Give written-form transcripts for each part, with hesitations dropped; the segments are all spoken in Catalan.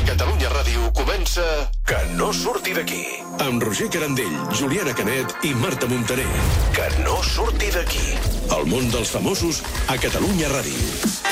Catalunya Ràdio comença Que no surti d'aquí. Amb Roger Carandell, Juliana Canet i Marta Montaner. Que no surti d'aquí. El món dels famosos a Catalunya Ràdio.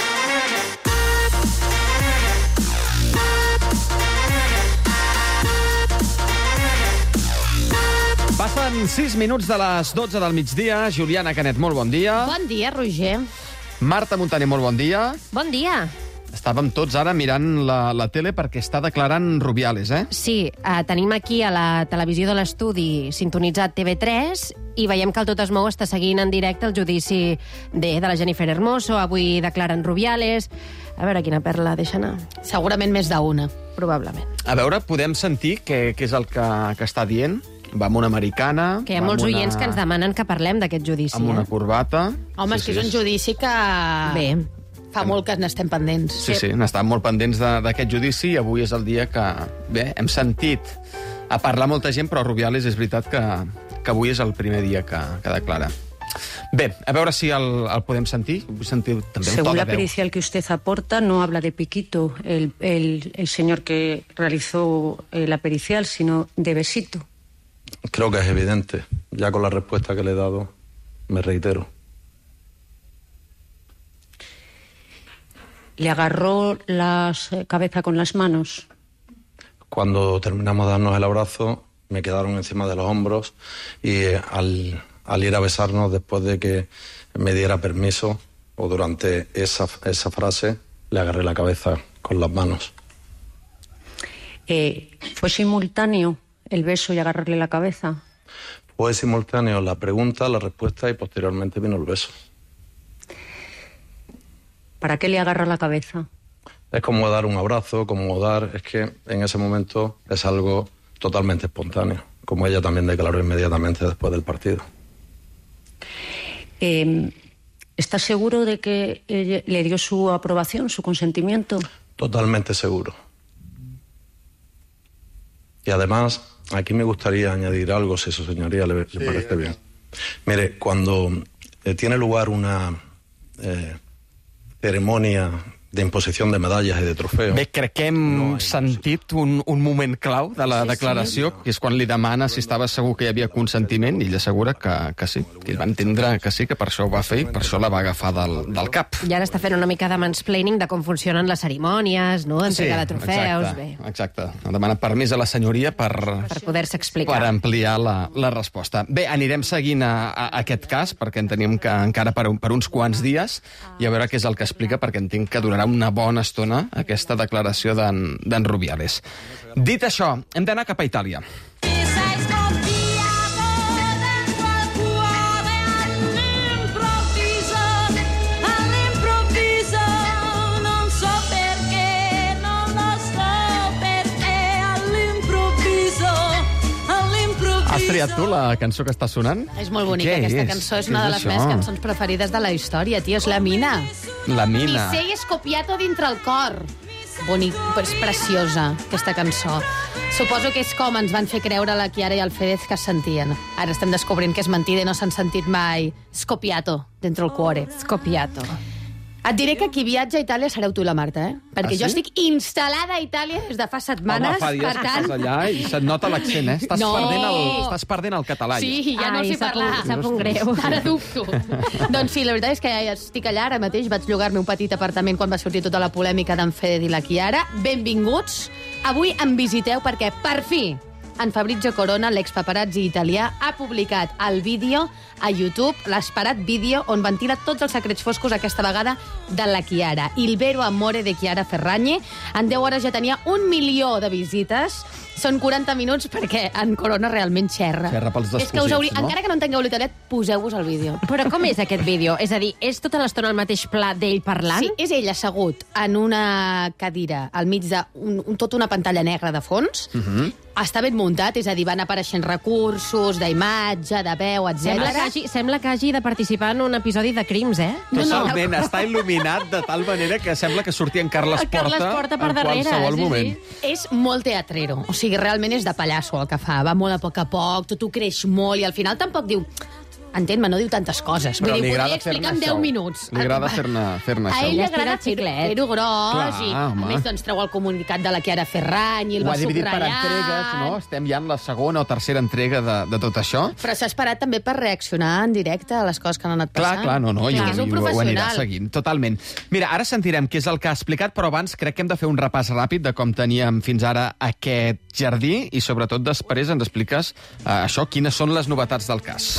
Passen 6 minuts de les 12 del migdia. Juliana Canet, molt bon dia. Bon dia, Roger. Marta Montaner, molt bon dia. Bon dia. Estàvem tots ara mirant la tele perquè està declarant Rubiales, eh? Sí, tenim aquí a la televisió de l'estudi sintonitzat TV3 i veiem que el Tot es mou està seguint en directe el judici de la Jennifer Hermoso. Avui declaren Rubiales. A veure quina perla deixa anar. Segurament més d'una. Probablement. A veure, podem sentir què és el que està dient? Va amb una americana... Que hi ha molts oients que ens demanen que parlem d'aquest judici. Amb una corbata... Home, és que és un judici que... Bé. Fa molt que n'estem pendents. Sí, n'estàvem molt pendents d'aquest judici i avui és el dia que... Bé, hem sentit a parlar molta gent, però Rubiales és veritat que avui és el primer dia que declara. Bé, a veure si el podem sentir. Vull sentir també el to de veu. Según la pericial que usted aporta, no habla de Piquito, el señor que realizó la pericial, sino de Besito. Creo que es evidente. Ya con la respuesta que le he dado, me reitero. ¿Le agarró la cabeza con las manos? Cuando terminamos de darnos el abrazo, me quedaron encima de los hombros y al ir a besarnos, después de que me diera permiso, o durante esa frase, le agarré la cabeza con las manos. ¿Fue simultáneo el beso y agarrarle la cabeza? Fue simultáneo la pregunta, la respuesta y posteriormente vino el beso. ¿Para qué le agarra la cabeza? Es como dar un abrazo, como dar... Es que en ese momento es algo totalmente espontáneo, como ella también declaró inmediatamente después del partido. ¿Está seguro de que le dio su aprobación, su consentimiento? Totalmente seguro. Y además, aquí me gustaría añadir algo, si su señoría le parece bien. Mire, cuando tiene lugar una ceremonia de imposición de medallas i de trofeos... Bé, crec que hem sentit un moment clau de la declaració, que és quan li demana si estava segur que hi havia consentiment, i ell assegura que sí, que ell va entendre que sí, que per això ho va fer i per això la va agafar del cap. I ara està fent una mica de mansplaining de com funcionen les cerimònies, no? Entrega de trofeus... Exacte. Demana permís a la senyoria per poder-se explicar. Per ampliar la resposta. Bé, anirem seguint aquest cas, perquè en tenim encara per uns quants dies, i a veure què és el que explica, perquè entenc que durarà una bona estona aquesta declaració d'en Rubiales. Dit això, hem d'anar cap a Itàlia. Has triat tu la cançó que està sonant? És molt bonica, aquesta cançó. És una de les meves cançons preferides de la història, tio. És la Mina. La Mina. Mi sei scopiato dintre el cor. Bonic, és preciosa, aquesta cançó. Suposo que és com ens van fer creure la Chiara i el Fedez que es sentien. Ara estem descobrint que és mentida i no s'han sentit mai. Scopiato dentro el cuore. Scopiato. Et diré que qui viatja a Itàlia sereu tu i la Marta, eh? Perquè jo estic instal·lada a Itàlia des de fa setmanes. Home, fa dies que estàs allà i se't nota l'accent, eh? Estàs perdent el català. Sí, ja no sé parlar. Sap un greu. Ara dubto. Doncs sí, la veritat és que ja estic allà ara mateix. Vaig llogar-me un petit apartament quan va sortir tota la polèmica d'en Fede i la Chiara. Benvinguts. Avui em visiteu perquè, per fi, en Fabrizio Corona, l'expaparazzi italià, ha publicat el vídeo a YouTube, l'esperat vídeo on ventila tots els secrets foscos aquesta vegada de la Chiara. Il vero amore de Chiara Ferragni. En 10 hores ja tenia 1 milió de visites. Són 40 minuts perquè en Corona realment xerra. Xerra pels descosits, no? Encara que no entengueu l'italià, poseu-vos el vídeo. Però com és aquest vídeo? És a dir, és tota l'estona el mateix pla d'ell parlant? Sí, és ell assegut en una cadira al mig de tota una pantalla negra de fons. Està ben muntat, és a dir, van apareixent recursos d'imatge, de veu, etc. Sembla que hagi de participar en un episodi de Crims, eh? Totalment, està il·luminat de tal manera que sembla que sortia en Carles Porta per darrere, qualsevol moment. És molt teatrero, o sigui, realment és de pallasso el que fa, va molt a poc, tot ho creix molt i al final tampoc diu entén-me, no diu tantes coses. Però Vull dir, li podria agrada explicar fer-ne en 10 show. minuts. Li agrada fer-ne A show. ell li Ja agrada estira el xiclet. fer-ho gros Clar, i, a home. més, doncs, treu el comunicat de la Chiara Ferrany i el Ho va ha dividit per subratllant. entregues, no? Estem ja en la segona o tercera entrega de tot això. Però s'ha esperat també per reaccionar en directe a les coses que han anat passant. Clar, no, i És un ho anirà professional. seguint, totalment. Mira, ara sentirem què és el que ha explicat, però abans crec que hem de fer un repàs ràpid de com teníem fins ara aquest jardí i, sobretot, després ens expliques això, quines són les novetats del cas.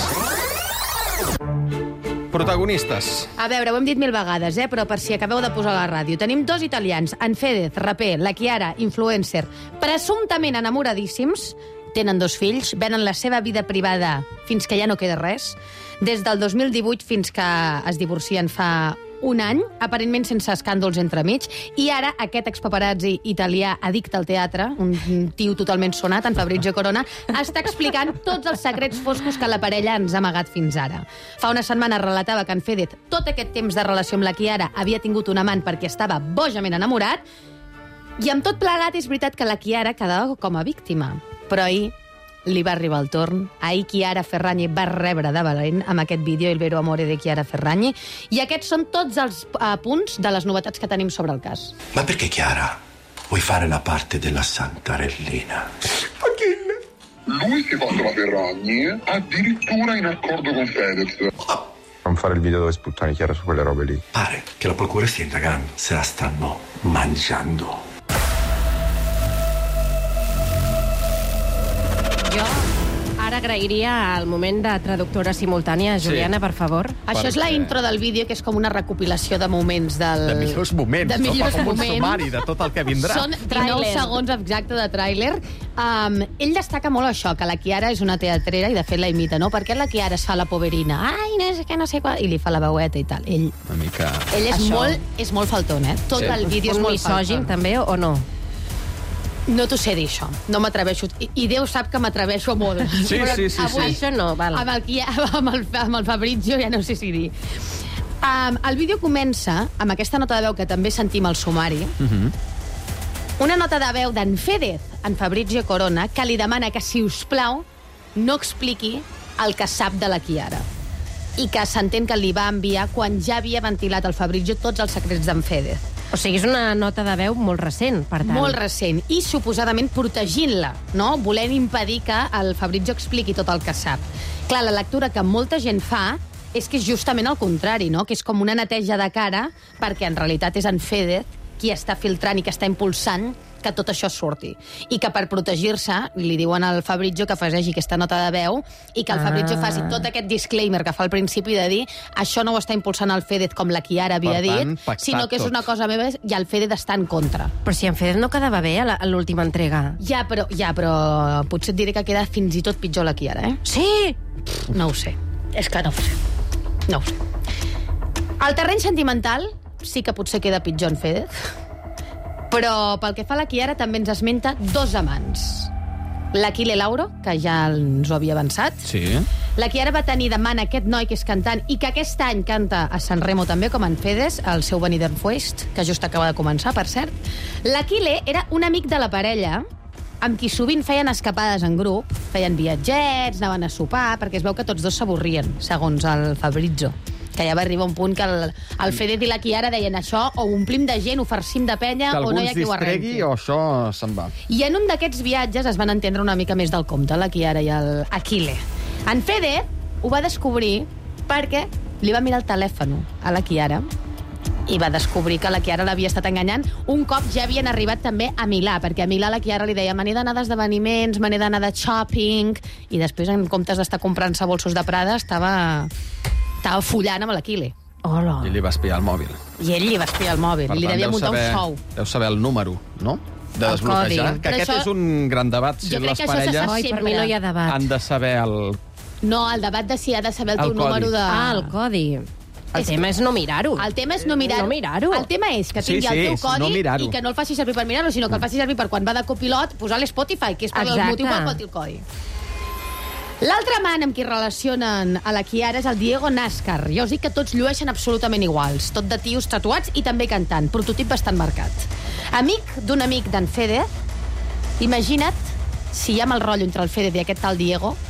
Protagonistes. A veure, ho hem dit 1000 vegades, però per si acabeu de posar a la ràdio. Tenim 2 italians, en Fedez, raper, la Chiara, influencer, presumptament enamoradíssims, tenen 2 fills, venen la seva vida privada fins que ja no queda res, des del 2018 fins que es divorcien fa un any, aparentment sense escàndols entremig, i ara aquest expaparazzi italià addicte al teatre, un tio totalment sonat, en Fabrizio Corona, està explicant tots els secrets foscos que la parella ens ha amagat fins ara. Fa una setmana relatava que en Fedez, tot aquest temps de relació amb la Chiara, havia tingut un amant perquè estava bojament enamorat, i amb tot plegat és veritat que la Chiara quedava com a víctima. Però ahir li va arribar el torn. Ahir Chiara Ferragni va rebre de valent amb aquest vídeo Il vero amore de Chiara Ferragni, i aquests són tots els punts de les novetats que tenim sobre el cas. Ma perché Chiara vuoi fare la parte della Santarellina? Achille. Lui si è fatto la Ferragni, addirittura in accordo con Fedez. Non fare il video dove sputtani Chiara su quelle robe lì. Pare che la procura stia indagando, se la stanno mangiando. Jo ara agrairia el moment de traductora simultània. Juliana, per favor. Això és la intro del vídeo, que és com una recopilació de moments del... De millors moments, de millors com un moments. sumari de tot el que vindrà. Són 19 Tràiler. segons exacte de tràiler. Ell destaca molt això, que la Chiara és una teatrera i de fet la imita, no? Perquè la Chiara es fa la poverina. Ai, no sé què, no sé qual... I li fa la veueta i tal. Ell Una mica... és Això. molt falton, Tot el vídeo és Un molt misògin, falton. també, o no? No t'ho sé dir, això. No m'atreveixo. I Déu sap que m'atreveixo molt. Sí, Però sí, sí, sí. avui, Això no, val. amb el Fabrizio ja no sé si dir. El vídeo comença amb aquesta nota de veu que també sentim al sumari. Una nota de veu d'en Fedez, en Fabrizio Corona, que li demana que, si us plau, no expliqui el que sap de la Chiara. I que s'entén que li va enviar quan ja havia ventilat al Fabrizio tots els secrets d'en Fedez. O sigui, és una nota de veu molt recent, per tant. Molt recent, i suposadament protegint-la, no? Volent impedir que el Fabrizio expliqui tot el que sap. Clar, la lectura que molta gent fa és que és justament el contrari, no? Que és com una neteja de cara, perquè en realitat és en Fedez qui està filtrant i que està impulsant que tot això surti. I que per protegir-se li diuen al Fabrizio que afegeixi aquesta nota de veu i que el Fabrizio faci tot aquest disclaimer que fa al principi de dir això no ho està impulsant el Fedez com la Chiara havia Per tant, dit, pactat sinó que és tot. una cosa meva i el Fedez està en contra. Però si en Fedez no quedava bé a l'última entrega. Ja, però potser et diré que queda fins i tot pitjor la Chiara, Sí! No ho sé. És que no ho sé. No ho sé. Al terreny sentimental sí que potser queda pitjor en Fedez, però pel que fa a la Chiara també ens esmenta 2 amants. L'Achille Lauro, que ja ens ho havia avançat. Sí. La Chiara va tenir de man aquest noi que és cantant i que aquest any canta a San Remo també, com en Fedez, el seu Benidorm Fest, que just acaba de començar, per cert. L'Achille era un amic de la parella amb qui sovint feien escapades en grup, feien viatgets, anaven a sopar, perquè es veu que tots dos s'avorrien, segons el Fabrizio. Que ja va arribar un punt que el Fedez i la Chiara deien això, o omplim de gent, ho farcim de penya, Que o algú no hi ha ens qui ho distregui arrenqui. o això se'n va. I en un d'aquests viatges es van entendre una mica més del compte, la Chiara i el Achille. En Fedez ho va descobrir perquè li va mirar el telèfon a la Chiara i va descobrir que la Chiara l'havia estat enganyant un cop ja havien arribat també a Milà, perquè a Milà la Chiara li deia me n'he d'anar d'esdeveniments, me n'he d'anar de shopping, i després, en comptes d'estar comprant-se bolsos de Prada, estava follant amb l'Achille. Hola. I li va espiar el mòbil. I ell li va espiar el mòbil, Per li tant, devia deu muntar un saber- show. Deu saber el número, no? De El desbloquejar. codi. Que Però aquest això- és un gran debat. Si Jo crec les que això se parelles sap Ai, per mi sempre. no hi ha debat. han de saber el... No, el debat de si ha de saber el teu El codi. número de... Ah, el codi. El tema és no mirar-ho. El tema és no mirar-ho. No mirar-ho. El tema és que Sí, tingui sí, el teu és no codi mirar-ho. i que no el faci servir per mirar-lo, sinó que el faci servir per quan va de copilot, posar l'Spotify, que és per el Exacte. motiu pel qual té el codi. L'altre amant amb qui relacionen a la Chiara és el Diego Nascar. Jo us dic que tots llueixen absolutament iguals. Tot de tios tatuats i també cantant. Prototip bastant marcat. Amic d'un amic d'en Fedez. Imagina't si hi ha mal rotllo entre el Fedez i aquest tal Diego,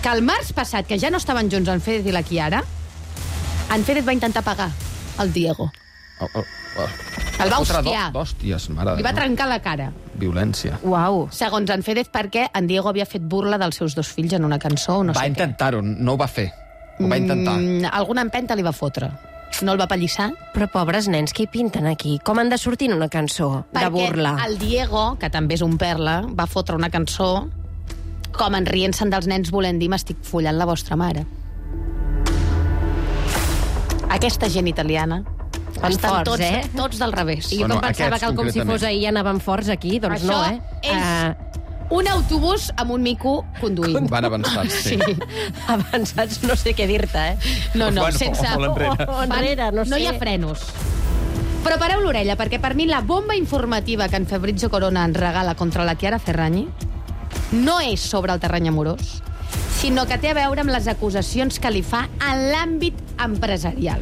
que el març passat, que ja no estaven junts en Fede i la Chiara, en Fede va intentar pagar el Diego. El va hostiar. D'hòsties, mare. Li va trencar la cara. Violència. Uau. Segons en Fede, perquè en Diego havia fet burla dels seus 2 fills en una cançó o no sé què. Va intentar-ho, no ho va fer. Ho va intentar. Alguna empenta li va fotre. No el va pallissar. Però pobres nens, què hi pinten aquí? Com han de sortir en una cançó de burla? Perquè el Diego, que també és un perla, va fotre una cançó com en rient-se'n dels nens volent dir m'estic follant la vostra mare. Aquesta gent italiana estan forts, tots del revés. I jo que em pensava que com si fos ahir anaven forts aquí, doncs això no, és un autobús amb un mico conduint. Van avançats, sí. Avançats no sé què dir-te, No, Bueno, sense... o enrere. Enrere, no sé. No hi ha frenos. Però pareu l'orella, perquè per mi la bomba informativa que en Fabrizio Corona ens regala contra la Chiara Ferragni no és sobre el terreny amorós, sinó que té a veure amb les acusacions que li fa en l'àmbit empresarial.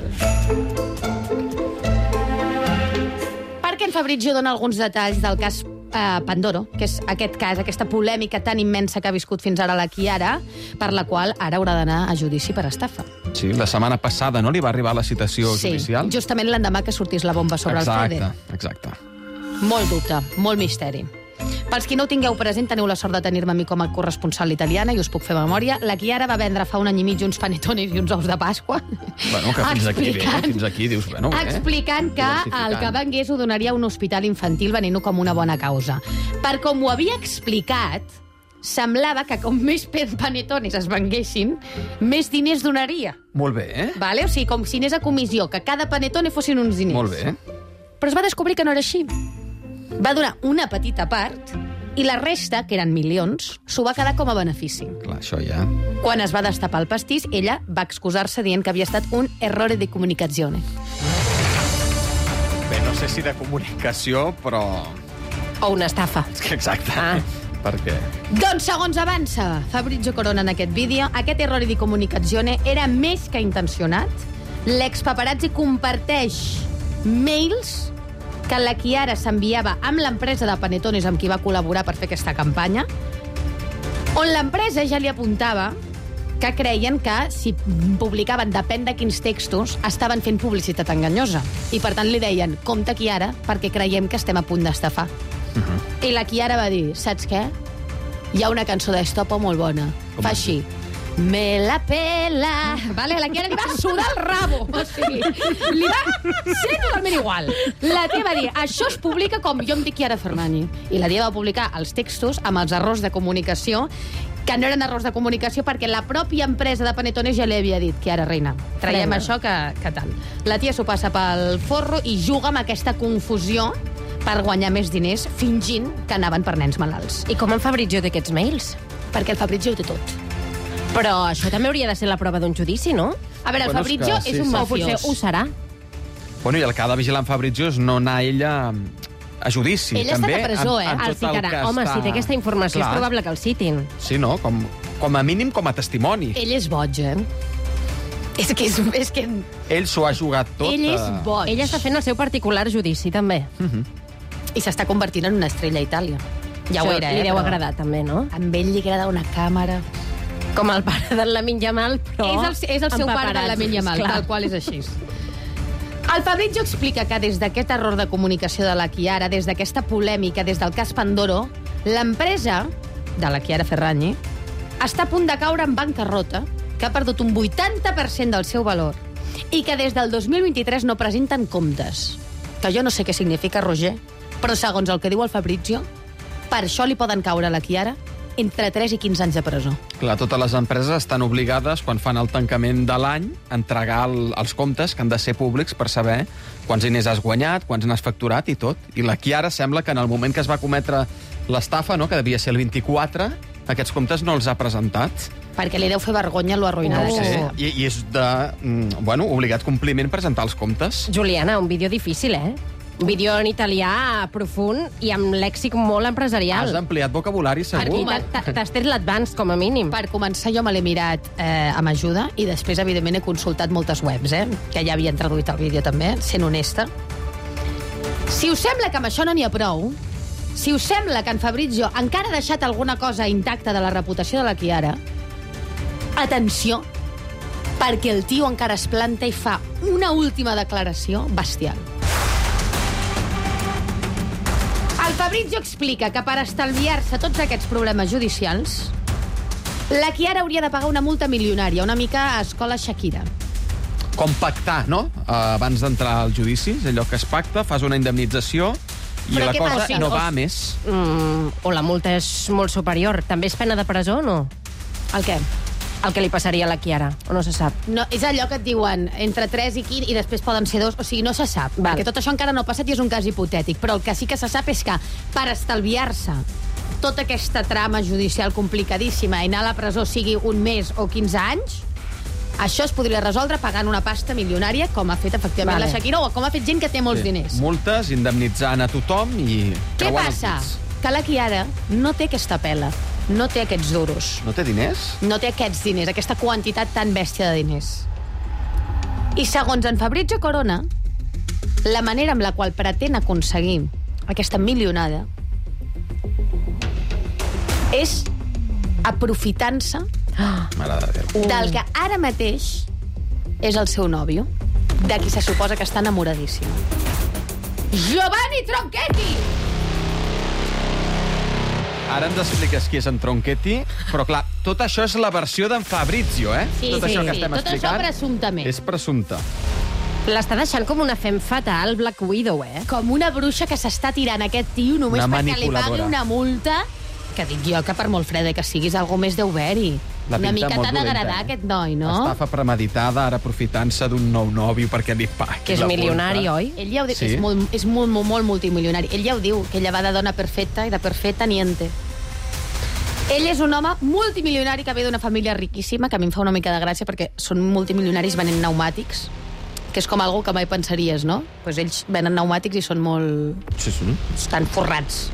Perquè en Fabrizio dona alguns detalls del cas Pandoro, que és aquest cas, aquesta polèmica tan immensa que ha viscut fins ara la Chiara, per la qual ara haurà d'anar a judici per estafa. Sí, la setmana passada, no?, li va arribar la citació judicial. Sí, justament l'endemà que sortís la bomba sobre el Fede. Exacte. Molt dubte, molt misteri. Pels qui no ho tingueu present, teniu la sort de tenir-me a mi com a corresponsal italiana i us puc fer memòria. La Chiara va vendre fa un any i mig uns panetones i uns ous de Pasqua. Bueno, que fins aquí bé, fins aquí dius, bueno, bé. Explicant que el que vengués ho donaria a un hospital infantil venint-ho com una bona causa. Per com ho havia explicat, semblava que com més panetones es venguessin, més diners donaria. Molt bé, Vale? O sigui, com si anés a comissió, que cada panetone fossin uns diners. Molt bé. Però es va descobrir que no era així. Va donar una petita part i la resta, que eren milions, s'ho va quedar com a benefici. Clar, això ja... Quan es va destapar el pastís, ella va excusar-se dient que havia estat un errore de comunicazione. Bé, no sé si de comunicació, però... O una estafa. Exacte. Per què? Doncs, segons avança Fabrizio Corona en aquest vídeo, aquest errore de comunicazione era més que intencionat. L'expaparazzi comparteix mails que la Chiara s'enviava amb l'empresa de panetones amb qui va col·laborar per fer aquesta campanya, on l'empresa ja li apuntava que creien que si publicaven depèn de quins textos estaven fent publicitat enganyosa. I per tant li deien, compte Chiara, perquè creiem que estem a punt d'estafar. I la Chiara va dir, saps què? Hi ha una cançó d'Estopo molt bona. Fa així. Me la pela. Vale, la Chiara li va sudar el rabo. O sigui, li va ser totalment igual. La tia va dir, això es publica com jo em dic Chiara Ferragni. I la tia va publicar els textos amb els errors de comunicació, que no eren errors de comunicació perquè la pròpia empresa de panetones ja li havia dit, Chiara, reina, traiem això que tal. La tia s'ho passa pel forro i juga amb aquesta confusió per guanyar més diners, fingint que anaven per nens malalts. I com en Fabrizio té aquests mails? Perquè el Fabrizio ho té tot. Però això també hauria de ser la prova d'un judici, no? A veure, el Fabrizio és un mafiós. O potser ho serà. Bueno, i el que ha de vigilar en Fabrizio és no anar ella a judici. Ella està a presó, El citarà. Home, si té aquesta informació és probable que el citin. Sí, no? Com a mínim com a testimoni. Ell és boig, És que... Ell s'ho ha jugat tot. Ell és boig. Ella està fent el seu particular judici, també. I s'està convertint en una estrella a Itàlia. Ja ho era, Li deu agradar, també, no? Amb ell li agrada una càmera. Com el pare del Lamine Yamal, però... És el seu pare del Lamine Yamal, tal qual és així. El Fabrizio explica que des d'aquest error de comunicació de la Chiara, des d'aquesta polèmica, des del cas Pandoro, l'empresa de la Chiara Ferragni està a punt de caure en bancarrota, que ha perdut un 80% del seu valor i que des del 2023 no presenten comptes. Que jo no sé què significa, Roger, però segons el que diu el Fabrizio, per això li poden caure a la Chiara entre 3 i 15 anys de presó. Clar, totes les empreses estan obligades, quan fan el tancament de l'any, a entregar els comptes, que han de ser públics, per saber quants diners has guanyat, quants n'has facturat i tot. I la Chiara sembla que en el moment que es va cometre l'estafa, no?, que devia ser el 24, aquests comptes no els ha presentat. Perquè li deu fer vergonya lo arruïnada que està. I és de, obligat compliment presentar els comptes. Juliana, un vídeo difícil, Un vídeo en italià profund i amb lèxic molt empresarial. Has ampliat vocabulari, segur. T'has tret l'advanced, com a mínim. Per començar, jo me l'he mirat amb ajuda i després, evidentment, he consultat moltes webs, que ja havien traduït el vídeo, també, sent honesta. Si us sembla que amb això no n'hi ha prou, si us sembla que en Fabrizio encara ha deixat alguna cosa intacta de la reputació de la Chiara, Atenció, perquè el tio encara es planta i fa una última declaració bestial. El Fabrizio explica que per estalviar-se tots aquests problemes judicials, la Chiara hauria de pagar una multa milionària, una mica a escola Shakira. Com pactar, no? Abans d'entrar al judici, és allò que es pacta, fas una indemnització i Però la què cosa passa? no va a més. O la multa és molt superior. També és pena de presó o no? El què? El que li passaria a la Chiara, o no se sap? No, és allò que et diuen entre 3 i 15 i després poden ser 2, o sigui, no se sap. Val. Perquè tot això encara no ha passat i és un cas hipotètic, però el que sí que se sap és que per estalviar-se tota aquesta trama judicial complicadíssima i anar a la presó sigui un mes o 15 anys, això es podria resoldre pagant una pasta milionària, com ha fet efectivament Vale. la Shakira, o com ha fet gent que té molts diners. Multes, indemnitzant a tothom i... Què creuant els passa? dits. Que la Chiara no té aquesta pela, no té aquests duros. No té diners? No té aquests diners, aquesta quantitat tan bèstia de diners. I segons en Fabrizio Corona, la manera amb la qual pretén aconseguir aquesta milionada és aprofitant-se Mare de Déu. del que ara mateix és el seu nòvio, de qui se suposa que està enamoradíssim. Giovanni Tronchetti! Ara ens expliques qui és en Tronchetti, però clar, tot això és la versió d'en Fabrizio, eh? Sí, tot sí, això que sí. estem Tot això explicant presumptament. és presumpte. L'està deixant com una fem fatal, Black Widow, eh? Com una bruixa que s'està tirant aquest tio només Una perquè li pagui manipuladora. una multa, que dic jo que per molt freda que siguis, algú més deu haver-hi. La Una pinta mica molt t'ha d'agradar dolenta, aquest noi, no? Estafa premeditada, ara aprofitant-se d'un nou nòvio perquè li pagui Que és la milionari, multa. oi? Ell ja ho diu, Sí. és molt multimilionari. Ell ja ho diu, que ella va de dona perfecta i de perfecta niente. Ell és un home multimilionari que ve d'una família riquíssima, que a mi em fa una mica de gràcia perquè són multimilionaris venent pneumàtics, que és com algo que mai pensaries, no? Pues ells venen pneumàtics i són molt... Sí, sí. estan forrats.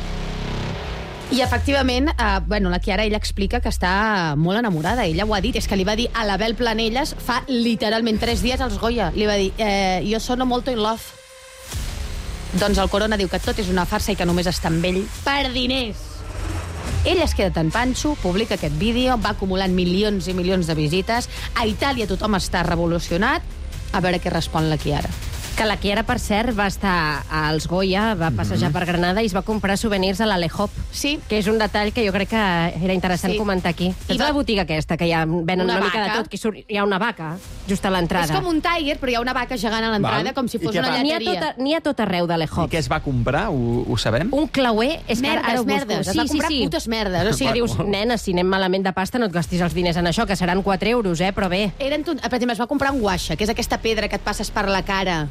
I, efectivament, la Chiara, ella explica que està molt enamorada. Ella ho ha dit, és que li va dir a l'Abel Planelles fa literalment 3 dies als Goya. Li va dir, jo sono molto in love. Doncs el Corona diu que tot és una farsa i que només està amb ell per diners. Ell es queda tan panxo, publica aquest vídeo, va acumulant milions i milions de visites. A Itàlia tothom està revolucionat. A veure què respon la Chiara. Que la Chiara, per cert, va estar als Goya, va passejar per Granada i es va comprar souvenirs a l'Alehop. Sí. Que és un detall que jo crec que era interessant comentar aquí. Saps la botiga aquesta, que ja venen una mica de tot, que hi ha una vaca just a l'entrada. És com un Tiger, però hi ha una vaca gegant a l'entrada, Val. com si I fos què una va? lleteria. N'hi ha tot arreu de I l'Alehop. què es va comprar? Ho sabem? Un clauer... És que ara ho busco. merdes. Es va comprar putes merdes. O Sí, sigui, dius, nena, si anem malament de pasta no et gastis els diners en això, que seran 4 euros, però bé. per exemple, es va comprar un guaixa, que és aquesta pedra que et passes per la cara.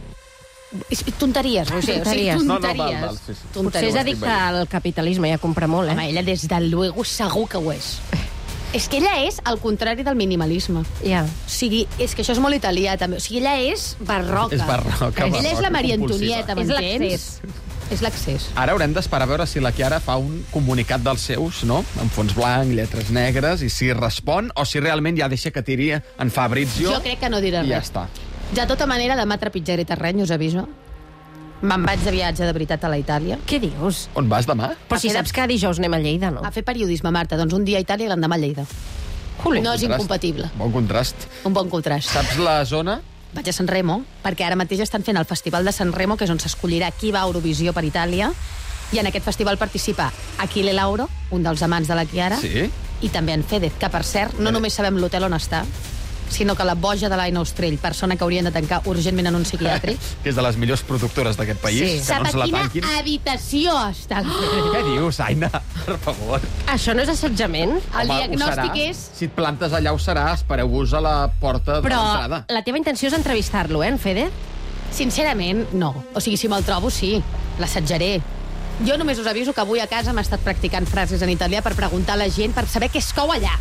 Tonteries, Roger. Tonteries. No, Tonteries. val, sí, sí. Potser és addicte al capitalisme, ja compra molt, Home, ella, des de luego, segur que ho és. És que ella és el contrari del minimalisme. Ja. O sigui, és que això és molt italià, també. O sigui, ella és barroca. És barroca, Ella és la Maria compulsiva. Antonieta, És m'entens? l'accés. És l'accés. Ara haurem d'esperar a veure si la Chiara fa un comunicat dels seus, no? En fons blanc, lletres negres, i si respon, o si realment ja deixa que tiri en Fabrizio. Jo crec que no dirà I ja res. està. De tota manera, demà trepitjaré terreny, us aviso. Me'n vaig de viatge de veritat a la Itàlia. Què dius? On vas demà? Però si saps que dijous anem a Lleida, no? A fer periodisme, Marta. Doncs un dia a Itàlia i l'endemà a Lleida. Jolín. No és incompatible. Bon contrast. Un bon contrast. Saps la zona? Vaig a San Remo, perquè ara mateix estan fent el Festival de San Remo, que és on s'escollirà qui va a Eurovisió per Itàlia, i en aquest festival participa Achille Lauro, un dels amants de la Chiara, Sí. i també en Fedez, que, per cert, no només sabem l'hotel on està, sinó que la boja de l'Aina Ostrell, persona que haurien de tancar urgentment en un psiquiàtric, Que és de les millors productores d'aquest país. Que sap no a se la quina tanquin. habitació està. Què dius, Aina? Per favor. Això no és assetjament? El Home, ho diagnòstic serà. és... Si et plantes allà ho serà, espereu-vos a la porta de Però l'entrada. la teva intenció és entrevistar-lo, en Fede? Sincerament, no. O sigui, si me'l trobo, sí. L'assetjaré. Jo només us aviso que avui a casa m'he estat practicant frases en italià per preguntar a la gent, per saber què es cou allà.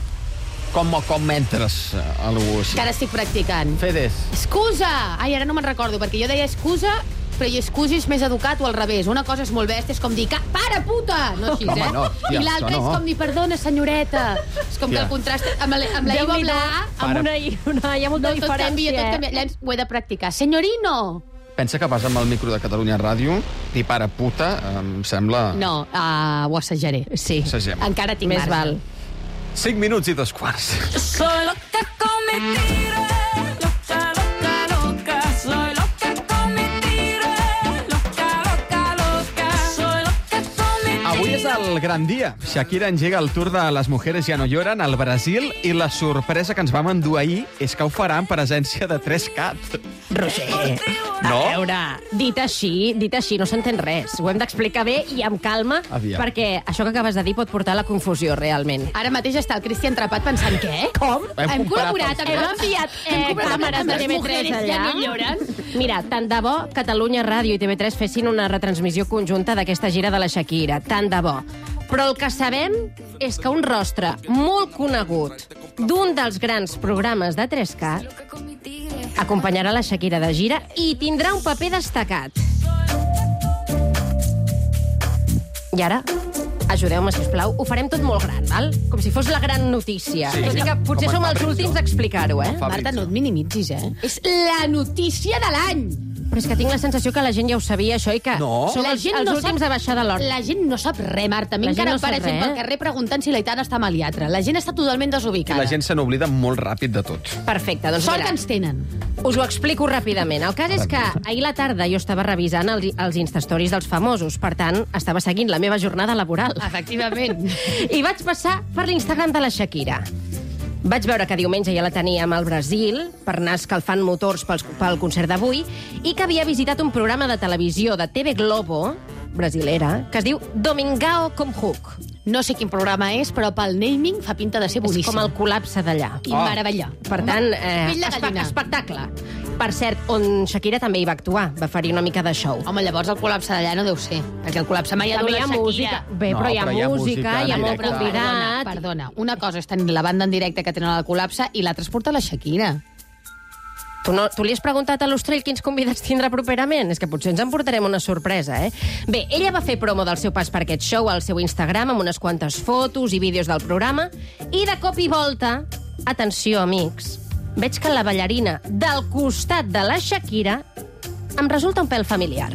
Com entres a algú així? Que ara estic practicant. Fedes. Excusa! Ai, ara no me'n recordo, perquè jo deia excusa, però i excusi és més educat o al revés. Una cosa és molt bèstia, és com dir, para, puta! No així, Home, no, tia, I l'altra això no. és com dir, perdona, senyoreta. És com que Tia. el contrast amb la I bla, Amb una hi ha molta tot diferència. canvia, tot canvia. Llavors ho he de practicar. Senyorino! Pensa que vas amb el micro de Catalunya Ràdio, dir pare puta, em sembla... No, ho assajaré. Sí. Assagem. Encara tinc Més marge. val. 5 minuts i 2:15. Soy loca con mi tigre, loca, loca, loca. Soy loca con mi tigre, loca, loca, loca. Soy loca con mi tigre. Avui és el gran dia. Shakira engega el Tour de les Mujeres Ja No Lloran al Brasil i la sorpresa que ens vam endur ahir és que ho farà en presència de 3CAT. Roger, No? a veure, dit així no s'entén res. Ho hem d'explicar bé i amb calma, Aviam. perquè això que acabes de dir pot portar a la confusió, realment. Ara mateix està el Cristian Trapat pensant, què? Com? Hem col·laborat, comparat Hem enviat càmeres de TV3 allà. Mira, tant de bo Catalunya Ràdio i TV3 fessin una retransmissió conjunta d'aquesta gira de la Shakira. Tant de bo. Però el que sabem és que un rostre molt conegut d'un dels grans programes de 3CAT acompanyarà la Shakira de gira i tindrà un paper destacat. I ara, ajudeu-me, sisplau, ho farem tot molt gran, val? Com si fos la gran notícia. Sí. Tot i que potser Com el som els Fabrizio. últims a explicar-ho, eh? Marta, no et minimitzis, És la notícia de l'any! Però és que tinc la sensació que la gent ja ho sabia, això, i que No. som els últims a baixar de l'hort. La gent no sap res, Marta. A mi La gent encara no em sap pareixen res. pel carrer preguntant si l'Aitana està mal i altra. La gent està totalment I desubicada. la gent se n'oblida molt ràpid de tot. Perfecte, doncs Sort mira, que ens tenen. us ho explico ràpidament. El cas és que ahir a la tarda jo estava revisant els Instastories dels famosos, per tant, estava seguint la meva jornada laboral. Efectivament. I vaig passar per l'Instagram de la Shakira. Vaig veure que diumenge ja la teníem al Brasil per anar escalfant motors pel concert d'avui i que havia visitat un programa de televisió de TV Globo, brasilera, que es diu Domingao com Hook. No sé quin programa és, però pel naming fa pinta de ser És boníssim. com el col·lapse d'allà. I meravellar. Per tant, Fill de gallina. espectacle. Per cert, on Shakira també hi va actuar, va oferir una mica de show. Home, llavors el col·lapse d'allà no deu ser, perquè el col·lapse mai ha També dut hi la ha Shakira. música. Bé, No, però hi ha però hi ha música, música hi ha en molt directe. convidat. Perdona. Una cosa és tenir la banda en directe que tenen el col·lapse i l'altra és portar la Shakira. Tu li has preguntat a l'Ostrell quins convidats tindrà properament? És que potser ens en portarem una sorpresa, eh? Bé, ella va fer promo del seu pas per aquest show al seu Instagram amb unes quantes fotos i vídeos del programa i de cop i volta, atenció, amics, veig que la ballarina del costat de la Shakira em resulta un pèl familiar.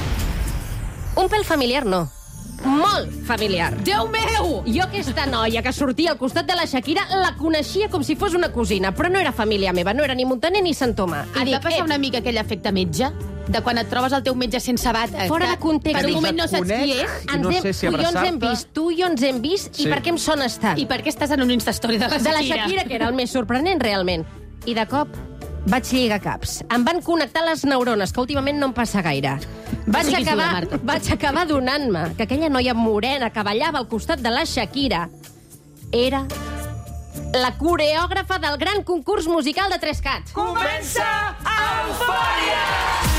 Un pèl familiar no. Molt familiar. Déu meu! Jo aquesta noia que sortia al costat de la Shakira la coneixia com si fos una cosina, però no era família meva, no era ni Montaner ni Sant Tomà. Et va passar una mica aquell efecte metge? De quan et trobes el teu metge sense bata? Fora que de context. Per un moment no saps qui és. I no sé si tu i jo ens hem abraçar-te. vist, tu i jo ens hem vist, Sí. i per què em sones tant? I per què estàs en un Instastory de la De la Shakira? Shakira, que era el més sorprenent, realment. I de cop vaig lligar caps. Em van connectar les neurones, que últimament no em passa gaire. Siguis dura, Marta. Vaig acabar donant-me que aquella noia morena que ballava al costat de la Shakira era la coreògrafa del gran concurs musical de 3CAT. Comença Eufòria!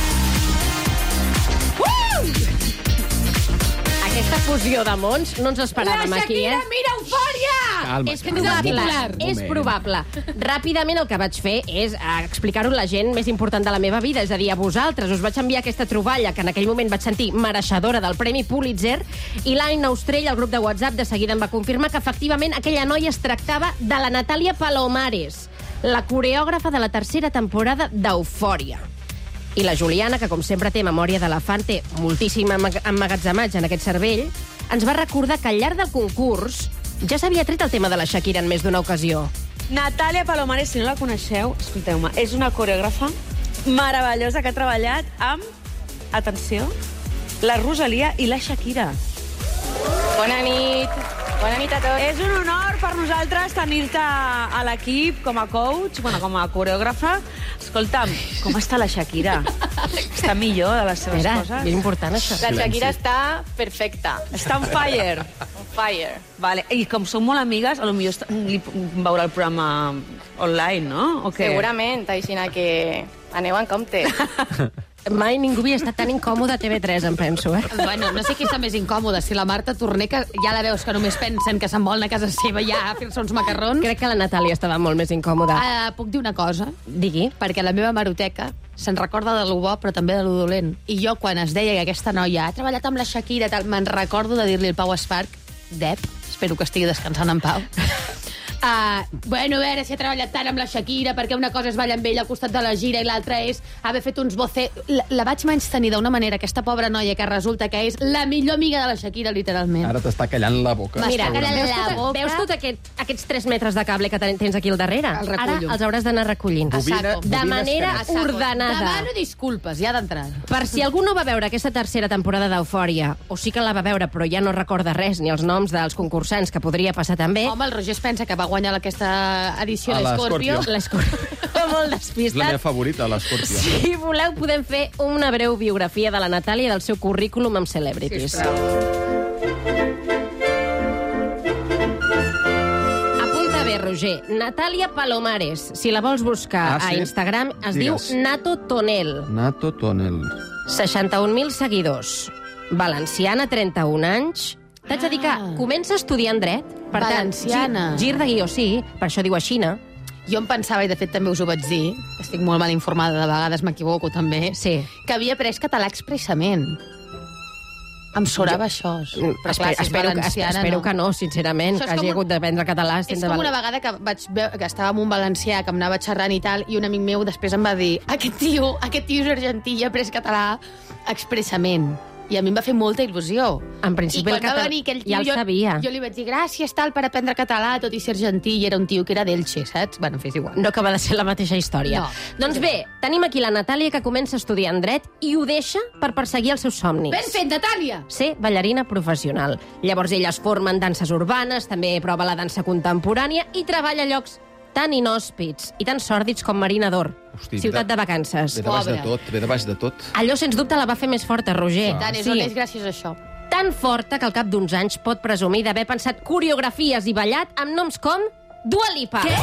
Aquesta fusió de mons no ens esperàvem aquí, eh? mira Eufòria! Calma. És probable, titular. és probable. Ràpidament el que vaig fer és explicar-ho a la gent més important de la meva vida, és a dir, a vosaltres. Us vaig enviar aquesta troballa que en aquell moment vaig sentir mereixedora del Premi Pulitzer i l'Aina Ostrell, al grup de WhatsApp, de seguida em va confirmar que efectivament aquella noia es tractava de la Natàlia Palomares, la coreògrafa de la tercera temporada d'Eufòria. I la Juliana, que com sempre té memòria d'elefant, té moltíssim emmagatzematge en aquest cervell, ens va recordar que al llarg del concurs ja s'havia tret el tema de la Shakira en més d'una ocasió. Natàlia Palomares, si no la coneixeu, escolteu-me, és una coreògrafa meravellosa que ha treballat amb, atenció, la Rosalia i la Shakira. Bona nit. Bona nit a tots. És un honor per nosaltres tenir-te a l'equip com a coach, bueno, com a coreògrafa. Escolta'm, com està la Shakira? Està millor de les seves coses? És important, això. La Shakira està perfecta. Està on fire. On fire. Vale. I com som molt amigues, potser veurà el programa online, no? O què? Segurament, així que aneu en compte. Mai ningú havia estat tan incòmode a TV3, em penso, eh? Bueno, no sé qui està més incòmode, si la Marta Torner, que ja la veus que només pensen que se'n volen a casa seva ja a fer-se uns macarrons. Crec que la Natàlia estava molt més incòmoda. Puc dir una cosa? Digui. Perquè la meva maroteca se'n recorda de lo bo, però també de lo dolent. I jo, quan es deia que aquesta noia ha treballat amb la Shakira, tal, me'n recordo de dir-li al Pau Esparc, Dep, espero que estigui descansant en pau, Bueno, a veure si ha treballat tant amb la Shakira, perquè una cosa és ballar amb ella al costat de la gira i l'altra és haver fet uns vocers. La vaig menystenir d'una manera, aquesta pobra noia, que resulta que és la millor amiga de la Shakira, literalment. Ara t'està callant la boca. Mira, boca. veus tots aquests 3 metres de cable que tens aquí al darrere? El recullo. Ara els hauràs d'anar recollint. De manera ordenada. Demano disculpes, ja d'entrada. Per si algú no va veure aquesta tercera temporada d'Eufòria, o sí que la va veure però ja no recorda res, ni els noms dels concursants, que podria passar també... Home, el Roger es pensa que va guanyar aquesta edició A l'Escorpio. Molt despistat. És la meva favorita, l'Escorpio. Si voleu, podem fer una breu biografia de la Natàlia i del seu currículum amb celebrities. Apunta bé, Roger. Natàlia Palomares. Si la vols buscar a Instagram, es diu Nato Tonel. Nato Tonel. 61.000 seguidors. Valenciana, 31 anys. T'haig de dir que comença estudiant dret. Per Valenciana. Tant, gir de guió sí, per això diu aixina. Jo em pensava, i de fet també us ho vaig dir, estic molt mal informada, de vegades m'equivoco també, que havia après català expressament. Em sonava això. Però clar, si és valenciana, espero que no, sincerament, que hagi hagut d'aprendre català. És com una vegada que vaig veure que estava amb un valencià que em anava xerrant i tal, i un amic meu després em va dir aquest tio és argentí i ha après català expressament. I a mi em va fer molta il·lusió. En principi, I quan va venir aquell tio, ja el sabia. jo li vaig dir gràcies, tal, per aprendre català, tot i ser argentí, i era un tio que era d'Elche, saps? Bueno, fes igual. No acaba de ser la mateixa història. No. Doncs bé, tenim aquí la Natàlia, que comença a estudiar en dret i ho deixa per perseguir els seus somnis. Ben fet, Natàlia! Ser ballarina professional. Llavors ella es forma en danses urbanes, també prova la dansa contemporània i treballa a llocs tan inhòspits i tan sòrdids com Marina d'Or, ciutat de vacances. Ve de baix de tot, ve de baix de tot. Allò, sens dubte, la va fer més forta, Roger. Tant és on és gràcies a això. Tan forta que al cap d'uns anys pot presumir d'haver pensat coreografies i ballat amb noms com Dua Lipa. Què?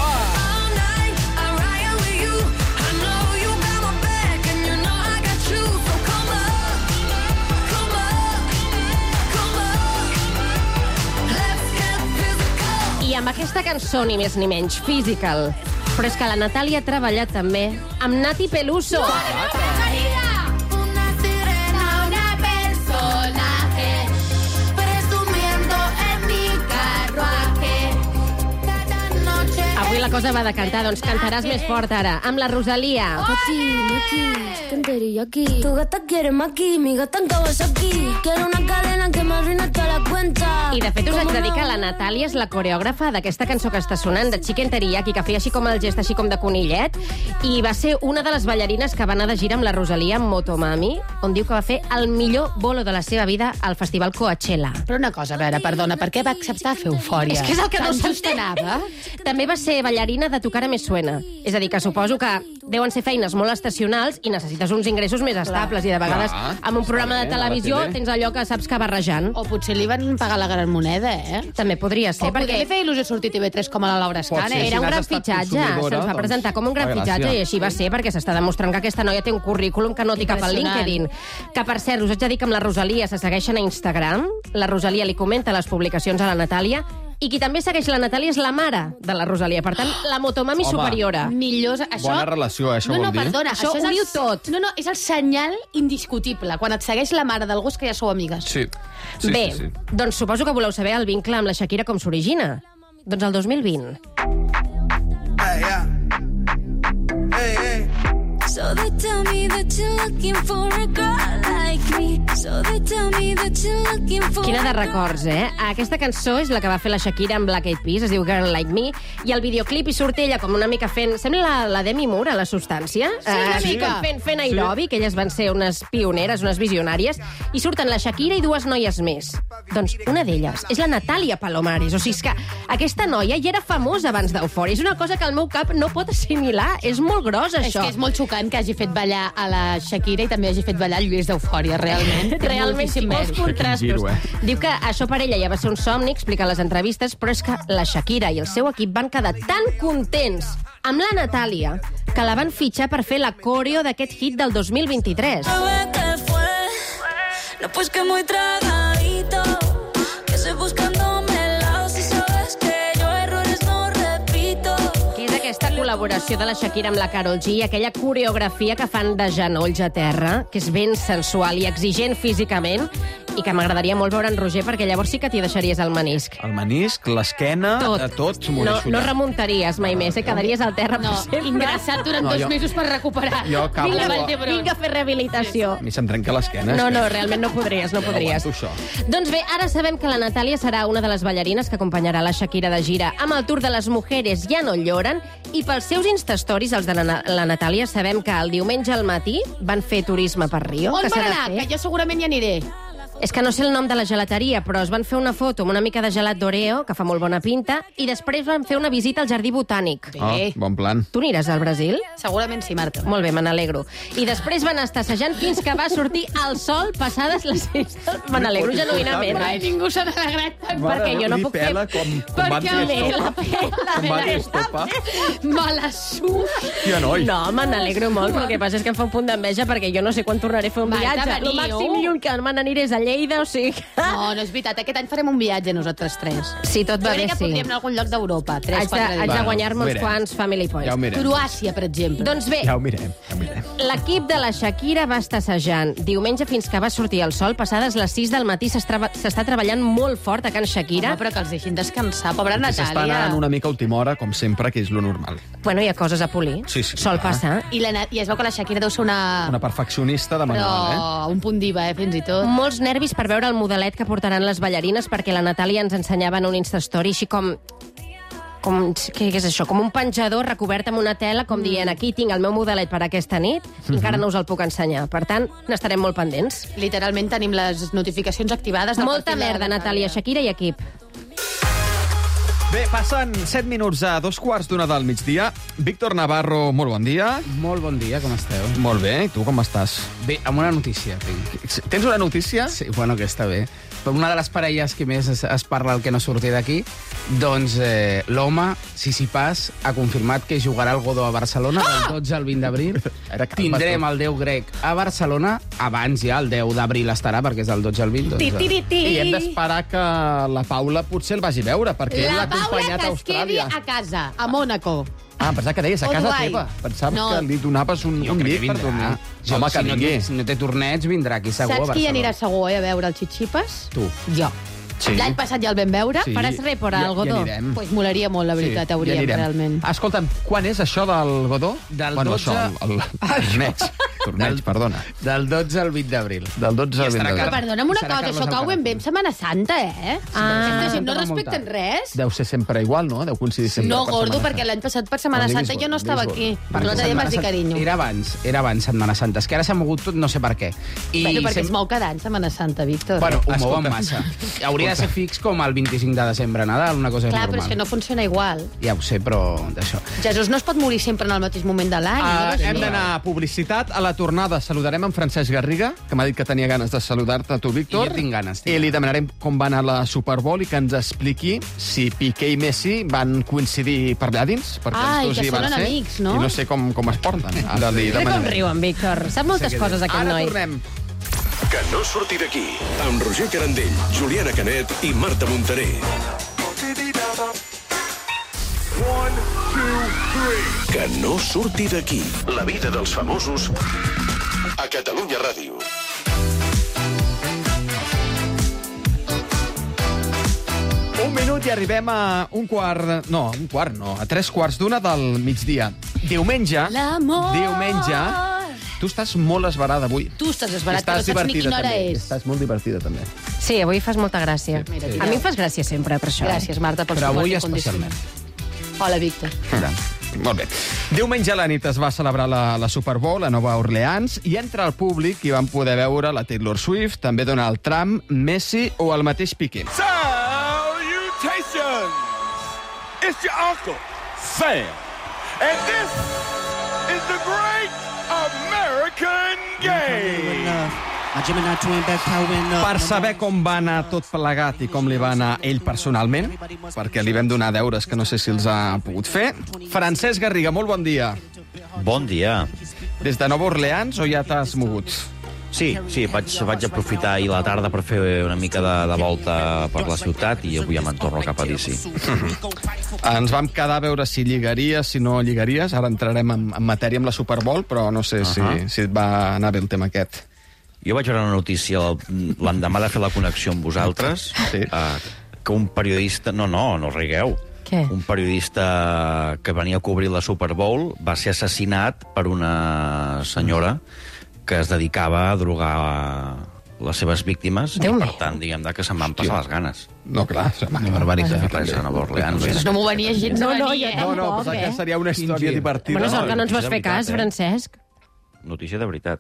I amb aquesta cançó, ni més ni menys, Physical. Però és que la Natàlia ha treballat també amb Nati Peluso. Una sirena, una personaje, presumiendo en mi carruaje. Cada noche... Avui la cosa va de cantar, doncs cantaràs més fort ara, amb la Rosalia. Tu gata quiere maqui, mi gata en Kawasaki. Quiero una cadena que me arruina toda la cuenta. I de fet us haig de dir que la Natàlia és la coreògrafa d'aquesta cançó que està sonant, de Chicken Teriyaki, que feia així com el gest, així com de conillet, i va ser una de les ballarines que va anar de gira amb la Rosalia amb Motomami, on diu que va fer el millor bolo de la seva vida al festival Coachella. Però una cosa, a veure, perdona, per què va acceptar fer Eufòria? És que és el que no s'entenava. També va ser ballarina de Tocar a Me Suena. És a dir, que suposo que deuen ser feines molt estacionals i necessites uns ingressos més estables, i de vegades amb un programa de televisió tens allò que saps que barrejant. O potser li van pagar la gran moneda, També podria ser, perquè... O potser li feia il·lusió sortir a TV3 com a la Laura Escane. Era un gran fitxatge, se'ns va presentar com un gran fitxatge, i així va ser, perquè s'està demostrant que aquesta noia té un currículum que no té cap al LinkedIn. Que, per cert, us haig de dir que amb la Rosalia se segueixen a Instagram, la Rosalia li comenta les publicacions a la Natàlia, i qui també segueix la Natàlia és la mare de la Rosalia. Per tant, la motomami superiora. Millors, això... Bona relació, això vol dir. No, perdona, això ho diu tot. No, és el senyal indiscutible, quan et segueix la mare del gos que ja sou amigues. Sí. Bé, doncs suposo que voleu saber el vincle amb la Shakira com s'origina. Doncs el 2020. So they tell me that you're looking for a girl like me. So they tell me that you're looking for... Quina de records, Aquesta cançó és la que va fer la Shakira amb Black Eyed Peas, es diu Girl Like Me, i el videoclip hi surt ella com una mica fent... Sembla la Demi Moore, a la substància. Sí, una mica. Fent aeròbic, elles van ser unes pioneres, unes visionàries, i surten la Shakira i dues noies més. Doncs una d'elles és la Natàlia Palomares. O sigui, és que aquesta noia ja era famosa abans d'Eufòria. És una cosa que el meu cap no pot assimilar. És molt gros, això. És que és molt xocant que hagi fet ballar a la Shakira i també hagi fet ballar el Lluís d'Eufòria, realment. Realment, sí, molts contrastos. Giro, Diu que això per ella ja va ser un somni, explica a les entrevistes, però és que la Shakira i el seu equip van quedar tan contents amb la Natàlia que la van fitxar per fer la coreo d'aquest hit del 2023. No, pues que muy tragadito, que estoy buscándome el lado, si sabes que yo errores no repito. Que és aquesta col·laboració de la Shakira amb la Karol G, aquella coreografia que fan de genolls a terra, que és ben sensual i exigent físicament, I que m'agradaria molt veure en Roger, perquè llavors sí que t'hi deixaries el menisc. El menisc, l'esquena, tot s'ho No remuntaries mai més, quedaries al terra per sempre. Ingressat durant 2 mesos per recuperar. Jo acabo... Vinga a fer rehabilitació. A mi se'm trenca l'esquena. No, realment no podries. Doncs bé, ara sabem que la Natàlia serà una de les ballarines que acompanyarà la Shakira de gira amb el Tour de les Mujeres Ja no lloren, i pels seus instastoris, els de la Natàlia, sabem que el diumenge al matí van fer turisme per Rio. On que van s'ha de anar? fer. Que jo segurament hi aniré. És que no sé el nom de la gelateria, però es van fer una foto amb una mica de gelat d'Oreo, que fa molt bona pinta, i després van fer una visita al Jardí Botànic. Bon plan. Tu aniràs al Brasil? Segurament sí, Marta. Molt bé, me n'alegro. I després van estar assajant fins que va sortir el sol passades les 6. Me n'alegro genuïnament. Ai, ningú se n'ha alegrat tant. Perquè jo no puc fer... Perquè la pela. Me la surt. Tia, noi. No, me n'alegro molt, però el que passa és que em fa un punt d'enveja perquè jo no sé quan tornaré a fer un viatge. El màxim lluny que me n'aniré és a Lleida, o sigui que... No és veritat. Aquest any farem un viatge, nosaltres 3. Si tot va bé, que sí. podríem anar a algun lloc d'Europa. 3-4 dies. Haig de guanyar-me uns quants family points. Ja ho mirem. Croàcia, per exemple. Doncs bé, Ja ho mirem. l'equip de la Shakira va estar assajant diumenge fins que va sortir el sol. Passades les 6 del matí s'està treballant molt fort a Can Shakira. Home, però que els deixin descansar, pobra S'està anant Natàlia. una mica a última hora, com sempre, que és lo normal. Bueno, hi ha coses a polir. Sí, Sol clar. passar. I es veu que la Shakira deu ser Una perfeccionista de manual, Però un punt diva, fins i tot. Molts nervis per veure el modelet que portaran les ballarines, perquè la Natàlia ens ensenyava en un Instastory així com què és això? Com un penjador recobert amb una tela, com dient, aquí tinc el meu modelet per aquesta nit, i encara no us el puc ensenyar. Per tant, n'estarem molt pendents. Literalment tenim les notificacions activades. Molta merda, Natàlia, Shakira i equip. Bé, passen 7 minuts a 2:15 del migdia. Víctor Navarro, molt bon dia. Molt bon dia, com esteu? Molt bé, i tu com estàs? Bé, amb una notícia tinc. Tens una notícia? Sí, bueno, que està bé. Per una de les parelles que més es parla el que no surti d'aquí, doncs l'home, Tsitsipas, ha confirmat que jugarà el Godó a Barcelona del 12 al 20 d'abril. Tindrem el déu grec a Barcelona, abans ja, el 10 d'abril estarà, perquè és del 12 al 20. I hem d'esperar que la Paula potser el vagi a veure, perquè ell l'ha La Paula acompanyat que a es quedi Austràlia. a casa, a Mònaco. Ah, pensava que deies a O casa Dubai. teva. Pensava No. que li donaves un llit per dormir. Home, que vingui. Si no té torneig, vindrà aquí segur a Saps qui hi Barcelona. anirà segur a veure el Xixipas? Tu. Jo. Sí. L'any passat ja el vam veure. Sí. Faràs rèpora al Hi Godó? anirem. Pues molaria molt, la veritat, hauríem, anirem. realment. Escolta'm, quan és això del Godó? Del bueno, 12... això, el torneig, perdona. Del 12 al 20 d'abril. Del 12 al 20 Però d'abril. perdona'm una Serà cosa, Carlos això cau ben Alcaraz. bé en Setmana Santa, eh? Aquesta gent no respecten res. Deu ser sempre igual, no? Deu coincidir sempre No, per gordo, Setmana perquè Santa. l'any passat per Setmana No Santa diguis jo no gordo, estava diguis aquí. gordo. No te vas dir carinyo. Era abans Setmana Santa. És que ara s'ha mogut tot, no sé per què. Bueno, perquè es mou cada any Setmana Santa, Víctor. Bueno, ho Escolta. mouen massa. Hauria de ser fix com el 25 de desembre, Nadal, una cosa Clar, normal. però és que no funciona igual. Ja ho sé, però d'això. Jesús no es pot morir sempre en el mateix moment de l'any. no? Hem d'anar a publicitat. A la tornada saludarem en Francesc Garriga, que m'ha dit que tenia ganes de saludar-te a tu, Víctor. I jo tinc ganes. I li demanarem com va anar la Super Bowl i que ens expliqui si Piqué i Messi van coincidir per allà dins, perquè Ai, els dos que hi van són ser. amics, no? I no sé com es porten. Ara li Mira com demanarem. riu en Víctor. Sap moltes coses, aquest Ara noi. tornem. Que no surti d'aquí. Amb Roger Carandell, Juliana Canet i Marta Montaner. 1, 2, 3. Que no surti d'aquí. La vida dels famosos a Catalunya Ràdio. Un minut i arribem a a 3:15 del migdia. Diumenge, tu estàs molt esbarada avui. Tu estàs esbarat, Estàs però saps ni divertida quina hora també. és. Estàs molt divertida també. Sí, avui fas molta gràcia. Mira, A mi em fas gràcia sempre, per això. Gràcies, Marta, per Però avui suport incondicional. Hola, Víctor. Molt bé. Diumenge a la nit es va celebrar la Super Bowl a Nova Orleans i entre el públic hi van poder veure la Taylor Swift, també Donald Trump, Messi o el mateix Piqué. Salutations! It's your uncle, Sam. And this is the Great American Game. Per saber com va anar tot plegat i com li va anar ell personalment, perquè li vam donar deures que no sé si els ha pogut fer, Francesc Garriga, molt bon dia. Bon dia. Des de Nova Orleans o ja t'has mogut? Sí, vaig aprofitar ahir la tarda per fer una mica de volta per la ciutat i avui ja me'n torno cap a DC. Ens vam quedar a veure si lligaries, si no lligaries. Ara entrarem en matèria amb la Super Bowl, però no sé si et va anar bé el tema aquest. Jo vaig veure una notícia l'endemà de fer la connexió amb vosaltres, que un periodista... No rigueu. Què? Un periodista que venia a cobrir la Super Bowl va ser assassinat per una senyora que es dedicava a drogar les seves víctimes i, per tant, diguem que se'n van passar les ganes. No, clar, una barbaritat. Res a Nova Orleans. No m'ho venia gens a venir, No, pensava que seria una història divertida. Bueno, sort que no ens vas fer cas, Francesc. Notícia de veritat,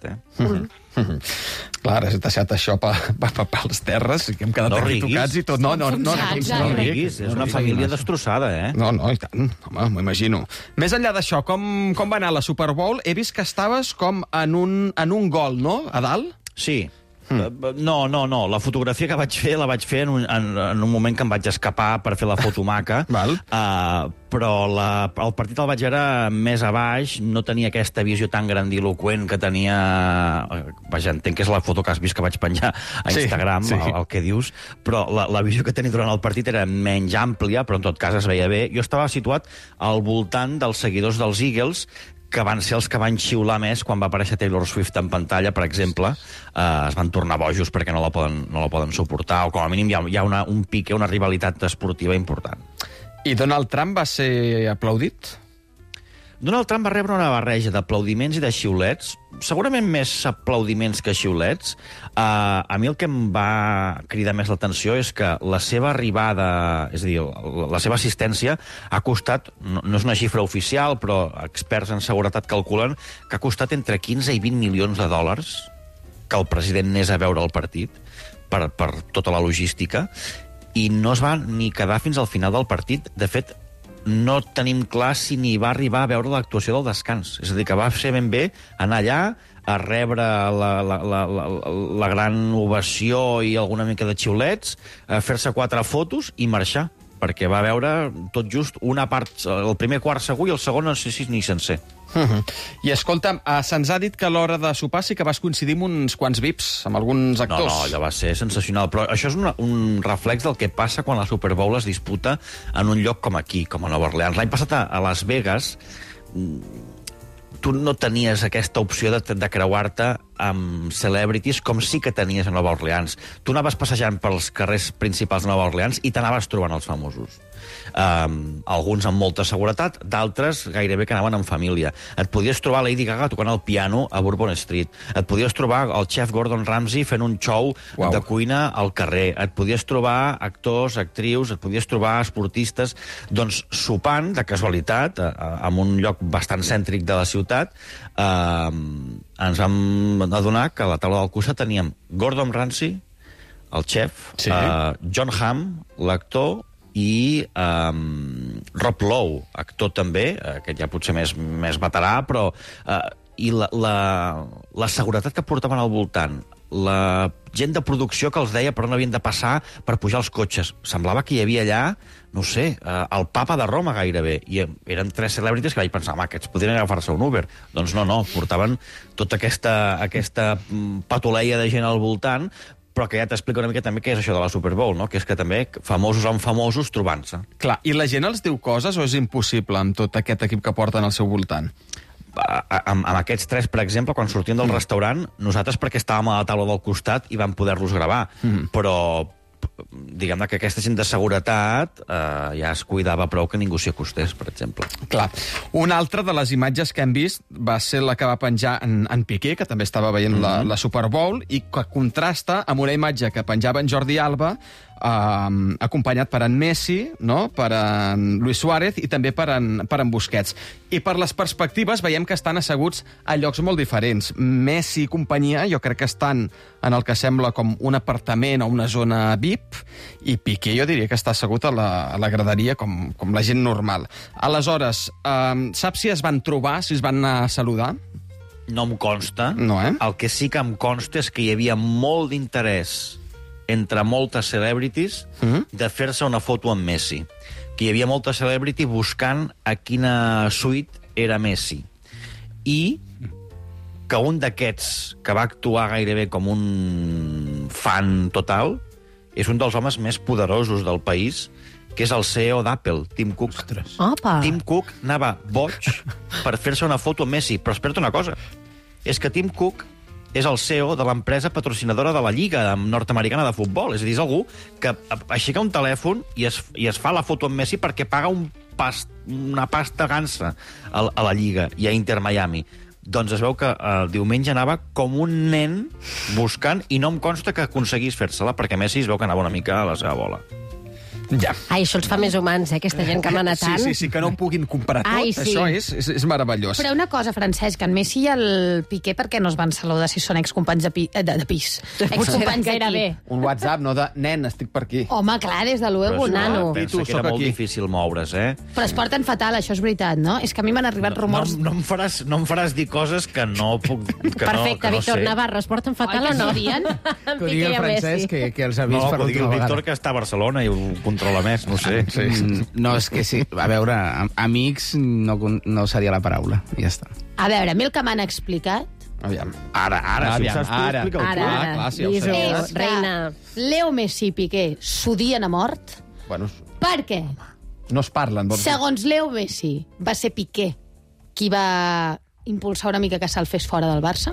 Clar, has deixat això pels terres, que hem quedat aquí tocats i tot. No riguis, és una família destrossada, No, i tant, home, m'ho imagino. Més enllà d'això, com va anar la Super Bowl? He vist que estaves com en un gol, no?, a dalt? Sí. No. La fotografia que vaig fer la vaig fer en un moment que em vaig escapar per fer la foto maca. Però el partit el vaig veure més a baix, no tenia aquesta visió tan grandiloquent que tenia... Vaja, entenc que és la foto que has vist que vaig penjar a Instagram, el que dius, però la visió que tenia durant el partit era menys àmplia, però en tot cas es veia bé. Jo estava situat al voltant dels seguidors dels Eagles, que van ser els que van xiular més quan va aparèixer Taylor Swift en pantalla, per exemple. Es van tornar bojos perquè no la poden suportar, o com a mínim hi ha un pique, una rivalitat esportiva important. I Donald Trump va ser aplaudit? Donald Trump va rebre una barreja d'aplaudiments i de xiulets, segurament més aplaudiments que xiulets. A mi el que em va cridar més l'atenció és que la seva arribada, és a dir, la seva assistència ha costat, no és una xifra oficial, però experts en seguretat calculen que ha costat entre 15 i 20 milions de dòlars que el president anés a veure el partit per tota la logística, i no es va ni quedar fins al final del partit. De fet, no tenim clar si ni va arribar a veure l'actuació del descans. És a dir, que va ser ben bé anar allà a rebre la gran ovació i alguna mica de xiulets, a fer-se 4 fotos i marxar, perquè va veure tot just una part, el primer quart segur i el segon no sé si ni sencer. I escolta'm, se'ns ha dit que a l'hora de sopar sí que vas coincidir amb uns quants VIPs, amb alguns actors. No, allò va ser sensacional, però això és un reflex del que passa quan la Super Bowl es disputa en un lloc com aquí, com a Nova Orleans. L'any passat a Las Vegas tu no tenies aquesta opció de creuar-te amb celebrities com sí que tenies a Nova Orleans. Tu anaves passejant pels carrers principals de Nova Orleans i t'anaves trobant els famosos. Alguns amb molta seguretat, d'altres gairebé que anaven en família. Et podies trobar Lady Gaga tocant el piano a Bourbon Street. Et podies trobar el chef Gordon Ramsay fent un show de cuina al carrer. Et podies trobar actors, actrius, et podies trobar esportistes, doncs sopant, de casualitat, en un lloc bastant cèntric de la ciutat. Ens vam adonar que a la taula del costat teníem Gordon Ramsay, el xef, John Hamm, l'actor, i Rob Lowe, actor també, aquest ja potser més veterà, però i la seguretat que portaven al voltant, la gent de producció que els deia per on havien de passar per pujar els cotxes. Semblava que hi havia allà, no sé, el papa de Roma gairebé, i eren 3 celebrities que vaig pensar, aquests podrien agafar-se un Uber. Doncs no, portaven tota aquesta patoleia de gent al voltant, però que ja t'explica una mica també què és això de la Super Bowl, no? Que és que també famosos amb famosos trobant-se. Clar, i la gent els diu coses o és impossible amb tot aquest equip que porten al seu voltant? Amb aquests 3, per exemple, quan sortien del restaurant, nosaltres perquè estàvem a la taula del costat i vam poder-los gravar, però diguem-ne que aquesta gent de seguretat ja es cuidava prou que ningú s'hi acostés, per exemple. Clar. Una altra de les imatges que hem vist va ser la que va penjar en Piqué, que també estava veient la Super Bowl, i que contrasta amb una imatge que penjava en Jordi Alba, acompanyat per en Messi, no? Per en Luis Suárez i també per en Busquets. I per les perspectives veiem que estan asseguts a llocs molt diferents. Messi i companyia jo crec que estan en el que sembla com un apartament o una zona VIP, i Piqué jo diria que està assegut a la graderia com la gent normal. Aleshores, saps si es van trobar, si es van anar a saludar? No em consta. No, El que sí que em consta és que hi havia molt d'interès entre moltes celebrities de fer-se una foto amb Messi. Que hi havia molta celebrity buscant a quina suite era Messi. I que un d'aquests que va actuar gairebé com un fan total és un dels homes més poderosos del país, que és el CEO d'Apple, Tim Cook. Tim Cook anava boig per fer-se una foto amb Messi. Però espera't una cosa, és que Tim Cook és el CEO de l'empresa patrocinadora de la Lliga nord-americana de futbol. És a dir, és algú que aixeca un telèfon i es fa la foto amb Messi perquè paga una pasta gansa a la Lliga i a Inter Miami. Doncs es veu que el diumenge anava com un nen buscant i no em consta que aconseguís fer-se-la perquè Messi es veu que anava una mica a la seva bola. Ja. Ai, això els fa més humans, aquesta gent que mana tant. Sí, que no ho puguin comprar tot. Ai, sí. Això és meravellós. Però una cosa, Francesc, en Messi i el Piqué, per què no es van saludar si són excompanys de pis? Excompanys gairebé. Un WhatsApp, no de nen, estic per aquí. Home, clar, des de luego, nano. Pensa que era molt difícil moure's, Però es porten fatal, això és veritat, no? És que a mi m'han arribat rumors... No em faràs dir coses que no puc... Perfecte, Víctor Navarro, es porten fatal o no? Que ho digui el Francesc, que els ha vist per última vegada. No, que ho digui el Víctor, que està a Barcelona i ho controla més, no sé. No, és que sí. A veure, amics no seria la paraula. I ja està. A veure, a mi el que m'han explicat... Aviam. Ara, si ho saps tu, explica-ho tu. Clar, sí, ho sé. És que Leo Messi i Piqué s'odien a mort. Bueno, per què? no es parlen. Segons Leo Messi, va ser Piqué qui va impulsar una mica que se'l fes fora del Barça.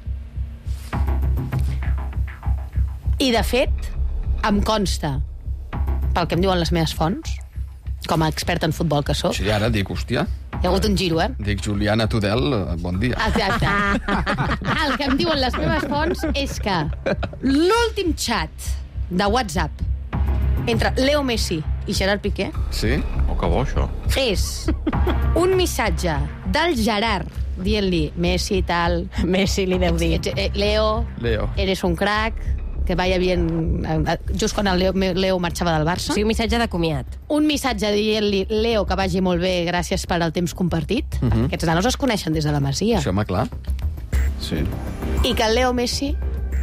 I, de fet, em consta, pel que em diuen les meves fonts, com a expert en futbol que sóc... Sí, ara dic, hòstia... Hi ha hagut un giro, Dic, Juliana Tudel, bon dia. Exacte. El que em diuen les meves fonts és que l'últim xat de WhatsApp entre Leo Messi i Gerard Piqué... Sí? Oh, que bo, això. És un missatge del Gerard dient-li Messi i tal... Messi li deu dir. Leo, eres un crack... que vaya bien... Just quan el Leo marxava del Barça. Sí, un missatge de comiat. Un missatge dient-li, Leo, que vagi molt bé, gràcies per al temps compartit. Aquests nanos es coneixen des de la Masia. Això, home, clar. Sí. I que el Leo Messi,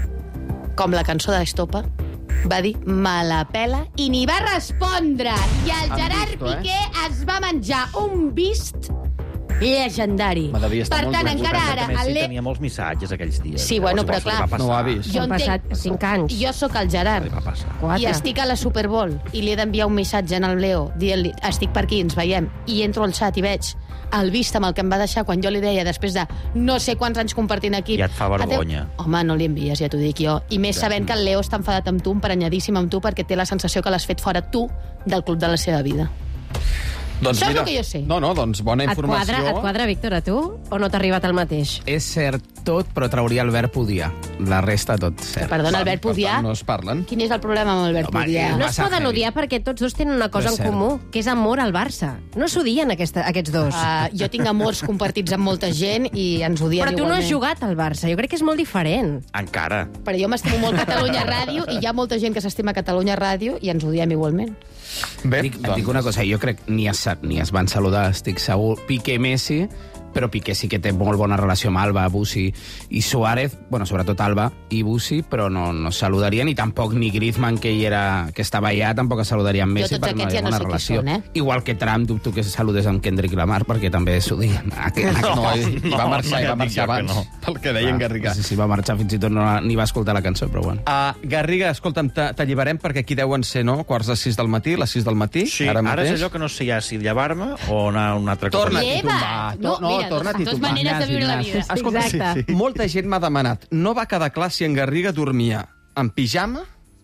com la cançó d'Estopa, va dir, me la pela, i n'hi va respondre. I el Gerard Piqué es va menjar un vist llegendari. Per tant, encara ara... Messi tenia molts missatges aquells dies. Sí, bueno, però clar, no ho ha vist. Jo Han passat 5 anys. Jo sóc el Gerard i estic a la Super Bowl i li he d'enviar un missatge en el Leo dient-li, estic per aquí, ens veiem, i entro al xat i veig el vist amb el que em va deixar quan jo li deia després de no sé quants anys compartint equip. Ja et fa vergonya. Home, no li envies, ja t'ho dic jo. I més sabent que el Leo està enfadat amb tu, emprenyadíssim amb tu, perquè té la sensació que l'has fet fora tu del club de la seva vida. Doncs això és el que jo sé. No, doncs bona informació. Et quadra, Víctor, a tu? O no t'ha arribat el mateix? És cert tot, però trauria el verb odiar. La resta tot cert. Perdona, el verb odiar? No es parlen. Quin és el problema amb el verb odiar? No es poden odiar perquè tots dos tenen una cosa en comú, que és amor al Barça. No s'odien aquests dos. Jo tinc amors compartits amb molta gent i ens odiem igualment. Però tu no has jugat al Barça, jo crec que és molt diferent. Encara. Però jo m'estimo molt Catalunya Ràdio i hi ha molta gent que s'estima Catalunya Ràdio i ens odiem igualment. Bé, et dic una cosa, jo crec ni es van saludar, estic segur, Piqué Messi, però Piqué sí que té molt bona relació amb Alba, Bussi i Suárez, bueno, sobretot Alba i Bussi, però no es saludarien, i tampoc ni Griezmann, que estava allà, tampoc es saludaria amb Messi per una bona relació. Igual que Trump, dubto que se saludés amb Kendrick Lamar, perquè també s'odien. No, va marxar abans, pel que deien Garriga. Sí, va marxar, fins i tot ni va escoltar la cançó, però bueno. Garriga, escolta'm, t'alliberem perquè aquí deuen ser, no?, quarts de 6 del matí, les 6 del matí. Sí, ara és allò que no sé ja si llevar-me o anar a un altre cop. Torna-t'hi tombar. Torna-t'hi tombar. Maneres de viure la vida. Escolta, molta gent m'ha demanat. No va quedar clar si en Garriga dormia en pijama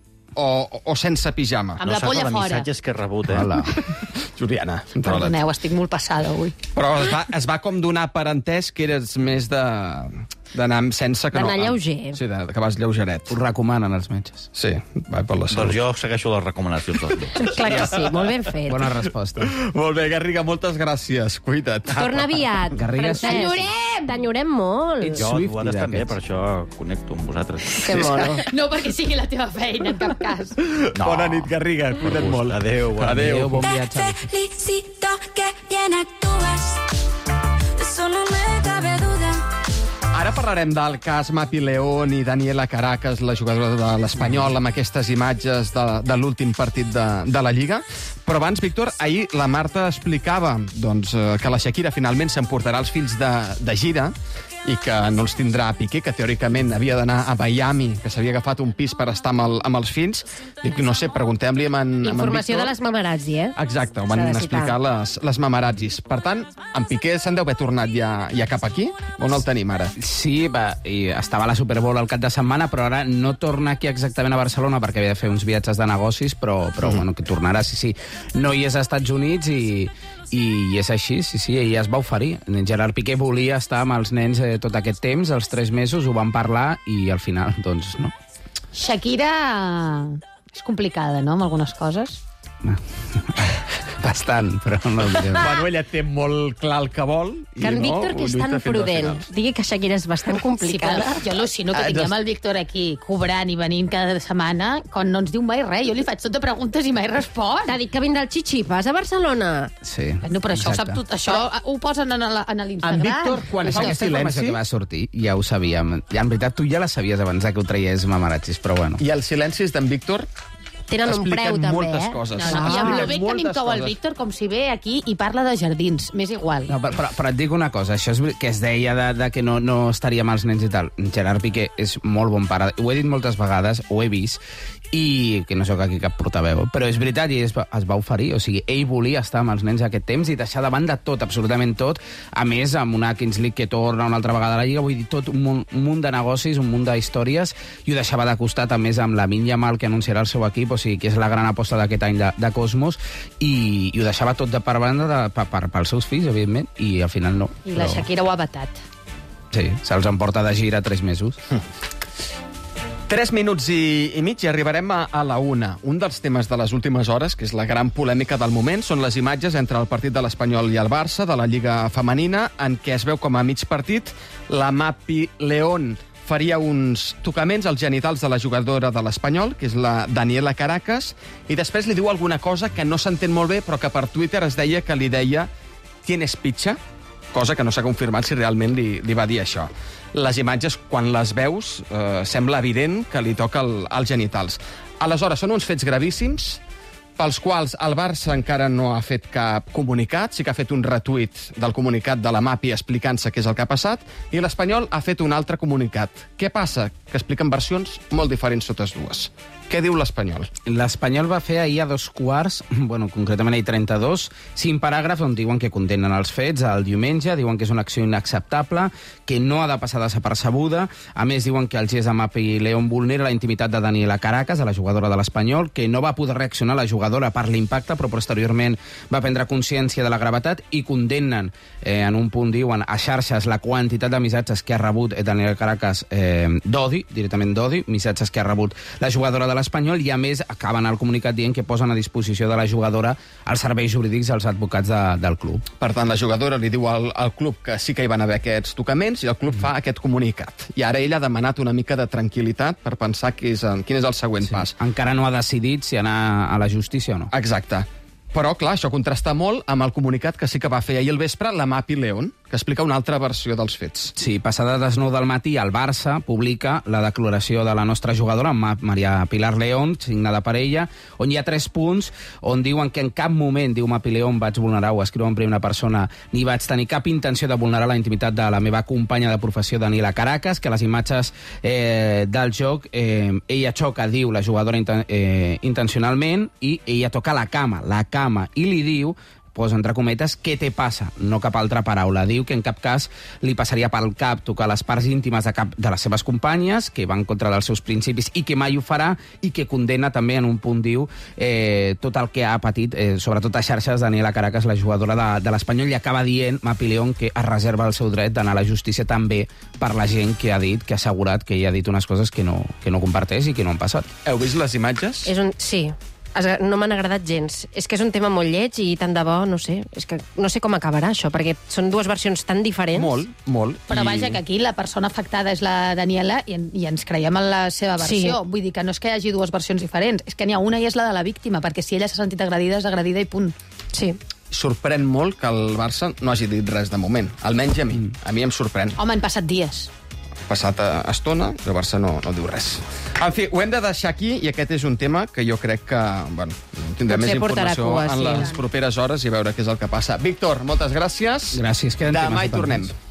o sense pijama. Amb la polla fora. Missatges que he rebut, Juliana. Perdoneu, estic molt passada avui. Però es va com donar per entès que eres més d'anar sense que no... D'anar lleuger. Sí, que vas lleugeret. Ho recomanen els metges. Sí, va per la salut. Doncs jo segueixo les recomanacions dels metges. Clar que sí, molt ben fet. Bona resposta. Molt bé, Garriga, moltes gràcies. Cuida't. Torna aviat. Garriga, t'enyorem molt. Jo, vosaltres també, per això connecto amb vosaltres. Que mono. No perquè sigui la teva feina, en cap cas. No. Bona nit, Garriga. Cuida't molt. Adéu. Adéu. Bon viatge. Felicito que bien actúas. Eso no me cabe duda. Ara parlarem del cas Mapi León i Daniela Caracas, la jugadora de l'Espanyol, amb aquestes imatges de l'últim partit de la Lliga. Però abans, Víctor, ahir la Marta explicava que la Shakira finalment s'emportarà els fills de gira i que no els tindrà a Piqué, que teòricament havia d'anar a Miami, que s'havia agafat un pis per estar amb els fills. Dic, no sé, preguntem-li amb en Informació Víctor. de les mamarazzi, eh? Exacte, ho van S'ha de citar. explicar les mamarazzis. Per tant, en Piqué se'n deu haver tornat ja cap aquí? O no el tenim ara? Sí, i estava a la Super Bowl el cap de setmana, però ara no torna aquí exactament a Barcelona perquè havia de fer uns viatges de negocis, però bueno, que tornarà, sí. No hi és als Estats Units i és així, sí, ella es va oferir. Gerard Piqué volia estar amb els nens tot aquest temps, els 3 mesos, ho van parlar i al final, doncs, no. Shakira és complicada, no?, amb algunes coses. Bastant, però no el direm. Bueno, ella té molt clar el que vol. Que en Víctor, que és tan prudent, digui que Shakira és bastant complicada. Sí, jo al·lucino que tinguem el Víctor aquí cobrant i venint cada setmana quan no ens diu mai res. Jo li faig tota preguntes i mai respon. T'ha dit que vindrà el Chichipas a Barcelona. Sí. No, però això ho sap tot. Això ho posen en l'Instagram. En Víctor, quan fa un Aquesta informació silenci... que va sortir, ja ho sabíem. Ja, en veritat, tu ja la sabies abans que ho traies mamarazzis, però bueno. I els silencis d'en Víctor tenen un preu, també, moltes coses. No, i amb lo bé que a mi em cau el Víctor, com si ve aquí i parla de jardins. M'és igual. No, però et dic una cosa, això és que es deia de que no estaria amb els nens i tal. Gerard Piqué és molt bon pare. Ho he dit moltes vegades, ho he vist, i que no sóc aquí cap portaveu, però és veritat, i es va oferir. O sigui, ell volia estar amb els nens aquest temps i deixar de banda tot, absolutament tot. A més, amb una Kings League que torna una altra vegada a la Lliga, vull dir, tot un munt de negocis, un munt d'històries, i ho deixava de costat, a més, amb Lamine Yamal, que anunciarà el seu equip, o sigui, que és la gran aposta d'aquest any de Cosmos, i ho deixava tot de per banda pels seus fills, evidentment, i al final no. I la Shakira ho ha vetat. Sí, se'ls emporta de gira 3 mesos. 3 minuts i mig i arribarem a la 1. Un dels temes de les últimes hores, que és la gran polèmica del moment, són les imatges entre el partit de l'Espanyol i el Barça, de la Lliga Femenina, en què es veu com a mig partit la Mapi León faria uns tocaments als genitals de la jugadora de l'Espanyol, que és la Daniela Caracas, i després li diu alguna cosa que no s'entén molt bé, però que per Twitter es deia que li deia «tienes pitxa?», cosa que no s'ha confirmat si realment li va dir això. Les imatges, quan les veus, sembla evident que li toca als genitals. Aleshores, són uns fets gravíssims, pels quals el Barça encara no ha fet cap comunicat, sí que ha fet un retuit del comunicat de la Mapi explicant-se què és el que ha passat, i l'Espanyol ha fet un altre comunicat. Què passa? Que expliquen versions molt diferents totes dues. Què diu l'Espanyol? L'Espanyol va fer ahir a 2:15, bueno, concretament ahir 32, 5 paràgrafs on diuen que condemnen els fets el diumenge, diuen que és una acció inacceptable, que no ha de passar desapercebuda. A més, diuen que el gest de Mapi León vulnera la intimitat de Daniela Caracas, a la jugadora de l'Espanyol, que no va poder reaccionar la jugadora per l'impacte, però posteriorment va prendre consciència de la gravetat i condemnen, en un punt diuen, a xarxes la quantitat de missatges que ha rebut Daniela Caracas d'odi, directament d'odi, missatges que ha rebut la jugadora de l'Espanyol, i a més acaben el comunicat dient que posen a disposició de la jugadora els serveis jurídics i els advocats del club. Per tant, la jugadora li diu al club que sí que hi van haver aquests tocaments i el club fa aquest comunicat. I ara ell ha demanat una mica de tranquil·litat per pensar quin és el següent pas. Encara no ha decidit si anar a la justícia o no. Exacte. Però, clar, això contrasta molt amb el comunicat que sí que va fer ahir al vespre la Mapi León, que explica una altra versió dels fets. Sí, passada les 9 del matí, el Barça publica la declaració de la nostra jugadora, Maria Pilar León, signada per ella, on hi ha 3 punts, on diuen que en cap moment, diu Mapi León, vaig vulnerar, ho escriu en primera persona, ni vaig tenir cap intenció de vulnerar la intimitat de la meva companya de professió, Daniela Caracas, que les imatges del joc, ella xoca, diu la jugadora intencionalment, i ella toca la cama, i li diu, posa entre cometes, què te passa? No cap altra paraula. Diu que en cap cas li passaria pel cap tocar les parts íntimes de les seves companyes, que van contra dels seus principis i que mai ho farà, i que condena també, en un punt diu, tot el que ha patit, sobretot a xarxes, Daniela Caracas, la jugadora de l'Espanyol, i acaba dient, Mapi León, que es reserva el seu dret d'anar a la justícia també per la gent que ha dit, que ha assegurat que ella ha dit unes coses que no comparteix i que no han passat. Heu vist les imatges? Sí. No m'han agradat gens. És que és un tema molt lleig i tant de bo, no sé. És que no sé com acabarà això, perquè són dues versions tan diferents. Molt. Però vaja, que aquí la persona afectada és la Daniela i ens creiem en la seva versió. Sí. Vull dir que no és que hi hagi dues versions diferents, és que n'hi ha una i és la de la víctima, perquè si ella s'ha sentit agredida, és agredida i punt. Sí. Sorprèn molt que el Barça no hagi dit res de moment. Almenys a mi. A mi em sorprèn. Home, han passat dies. passat estona, i el Barça no diu res. En fi, ho hem de deixar aquí, i aquest és un tema que jo crec que tindrem més informació en les properes hores i veure què és el que passa. Víctor, moltes gràcies. Gràcies, demà hi tornem.